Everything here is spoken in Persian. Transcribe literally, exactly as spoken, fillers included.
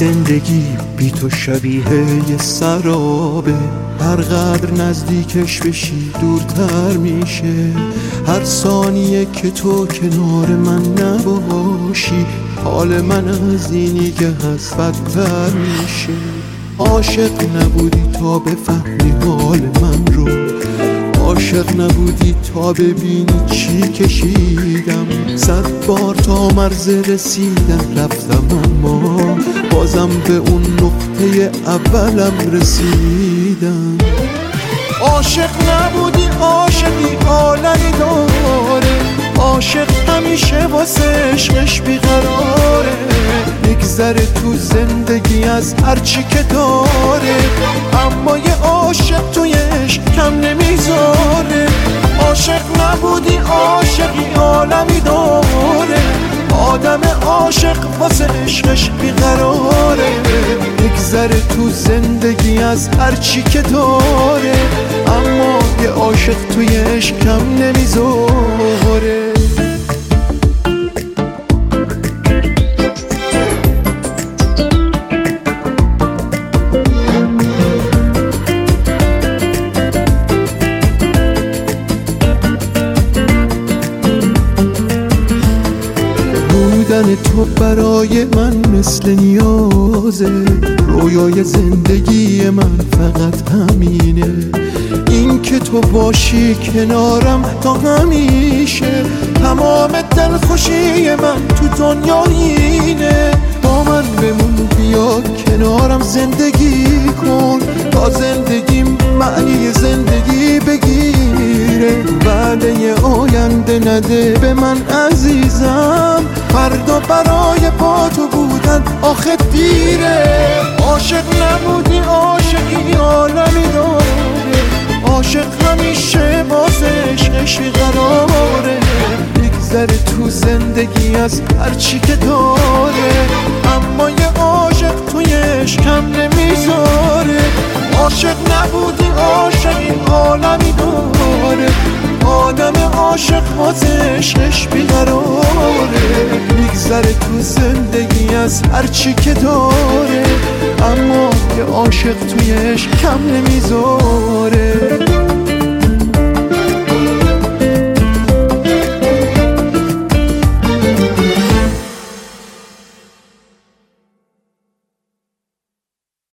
زندگی بی تو شبیه یه سرابه، هر قدر نزدیکش بشی دورتر میشه. هر ثانیه که تو کنار من نباشی حال من از اینی که هست بدتر میشه. عاشق نبودی تا بفهمی حال من رو، عاشق نبودی تا ببینی چی کشیدم. صد بار تا مرز رسیدم رفتم اما بازم به اون نقطه اولم رسیدم. عاشق نبودی عاشقی عالمی داره، عاشق همیشه واسه عشقش بیقراره. میگذره تو زندگی از هرچی که داره، اما یه عاشق توی عشق کم نمیذاره. عاشق نبودی عاشقی عالمی داره، آدم عاشق واسه عشقش بیقراره. میگذره تو زندگی از هرچی که داره، اما یه عاشق توی عشق کم نمیذاره. بودن تو برای من مثل نیازه، رویای زندگی من فقط همینه. این که تو باشی کنارم تا همیشه، تمام دلخوشی من تو دنیا اینه. با من بمون بیا کنارم زندگی کن، تا زندگیم معنی زندگی بگیره. وعده آینده نده به من عزیزم، فردا برای با تو بودن آخه دیره. عاشق نبودی عاشقی عالمی داره، عاشق همیشه واسه عشقش بیقراره. میگذره تو زندگی از هرچی که داره، اما یه عاشق توی عشق کم نمیذاره. عاشق نبودی عاشقی عالمی داره، آدم عاشق واسه عشقش بیقراره. میگذره تو زندگی از هرچی که داره، اما یه عاشق توی عشق کم نمیذاره.